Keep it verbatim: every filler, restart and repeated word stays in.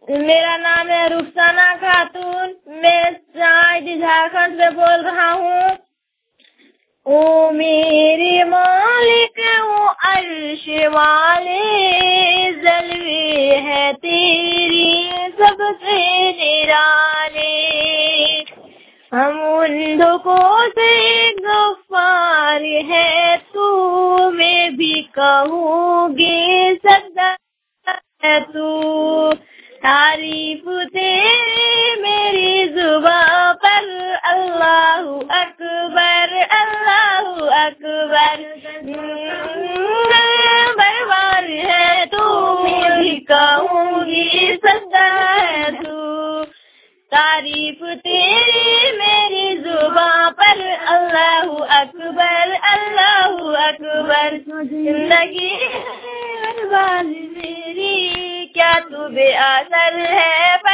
मेरा नाम है रुखसाना खातून। मैं झारखंड से बोल रहा हूँ। ओ मेरे मालिक वो अर्श वाले, जलवे है तेरी सबसे निराले। हम उन दुखों से गफ्फार है तू, मैं भी कहूँगी सदा है तू। तारीफ तेरी मेरी जुबां पर, अल्लाहु अकबर अल्लाहु अकबर। बरबार है तू, मैं भी कहूँगी सदा है तू। तारीफ तेरी मेरी जुबां पर, अल्लाहु अकबर अल्लाहु अकबर। जिंदगी बर्बाद मेरी क्या तू बेअसर है।